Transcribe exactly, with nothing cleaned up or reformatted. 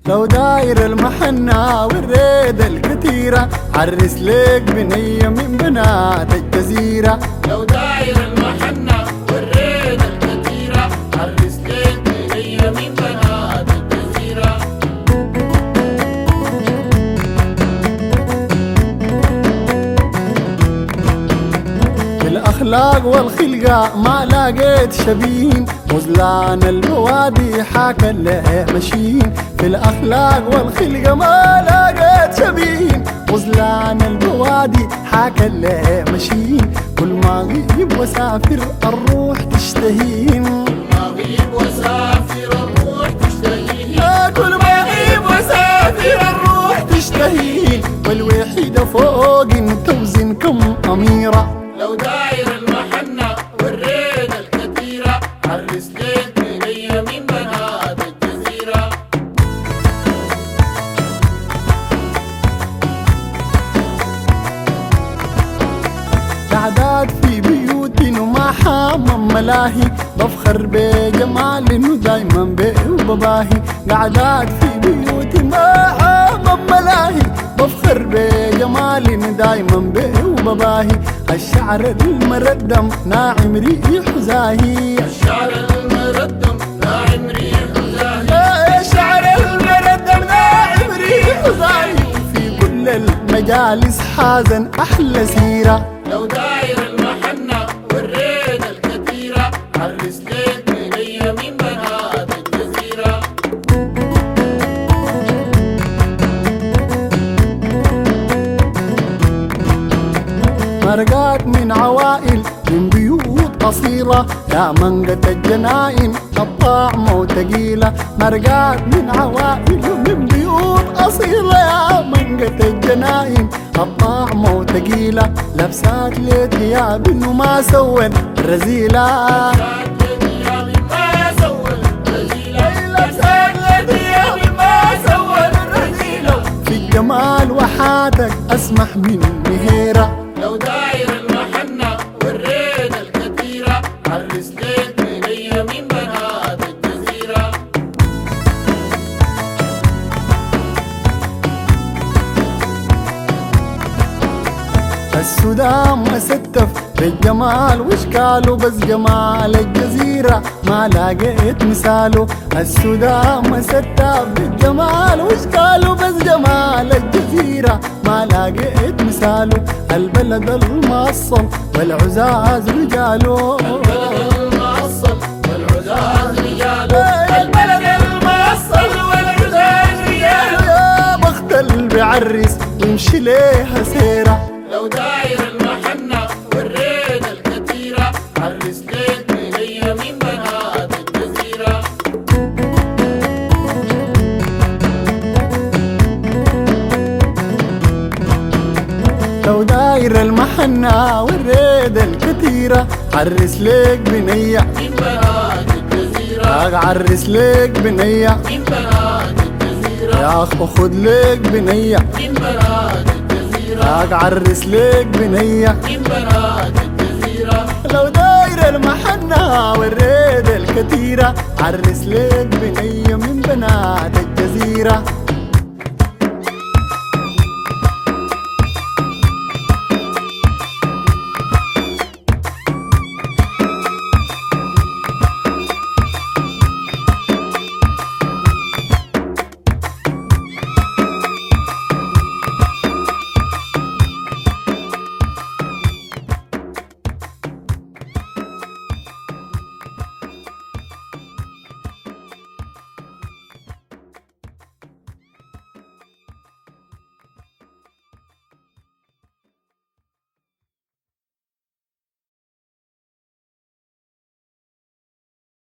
لو داير المحنة والريد الكتيرة عرس ليك بنية من بنات الجزيرة. لو داير المحنة والريد الكتيرة عرس ليك بنية من بنات الجزيرة. بالأخلاق والخلقة ما لقيت شبين، غزلان البوادي حاكى له مشين. في الأخلاق والخلقة ما لقيت شبين، غزلان البوادي حاكى له مشين. كل ما غيب وسافر الروح تشتهين، كل ما غيب وسافر الروح تشتهين. آه كل ما غيب وسافر الروح تشتهين. والوحيدة فوق توزن كم أميرة. لو داير المحنة والريد الكتيرة عرس ليك بنية من بنات الجزيرة. قعدات في بيوت وما حامم ملاهي، بفخر بجمال انه دايما بيه وبباهي. قعدات في بيوت ما حامم ملاهي، بفخر بجمال انه دايما بيه وبباهي. الشعر المردم ناعم ريح زاهي، الشعر المردم ناعم ريح زاهي. الشعر المردم ناعم ريح زاهي. في كل المجالس حازن احلى سيره. لو داير المحنة والريد الكتيرة عرس ليك بنية من بنات الجزيرة. مرقات من عوائل من بيوت أصيلة، يا منقة الجناين الطعمة وتقيلة. مرقات من عوائل من بيوت أصيلة، يا منقة الجناين الطعمة وتقيلة. لبسات لثياب إنه ما سوت رزيلة، في الجمال وحاتك أسمح من مهيرة. لو داير المحنة والريد الكتيرة عرس ليك بنية من بنات الجزيرة. السودان مستف بالجمال واشكاله، بس جمال الجزيرة ما لقيت مثاله. السودان مستف بالجمال واشكاله، بس جمال الجزيرة ما لقيت مثاله. البلد المأصل والعزاز رجاله، البلد المأصل والعزاز رجاله. البلد المأصل والعزاز رجاله. يا بخت اللي بيعرس ويمشي ليها سيرة. لو داير المحنة والريد الكتيرة عرس ليك بنية من بنات الجزيرة. لو داير المحنة والريد الكتيرة عرس ليك بنية من بنات الجزيرة. عرس ليك بنية من بنات الجزيرة. يا أخ خد ليك بنية من بنات الجزيرة. عرس ليك بنية من بنات الجزيرة. لو داير المحنة والريد الكتيرة عرس ليك بنية من بنات الجزيرة.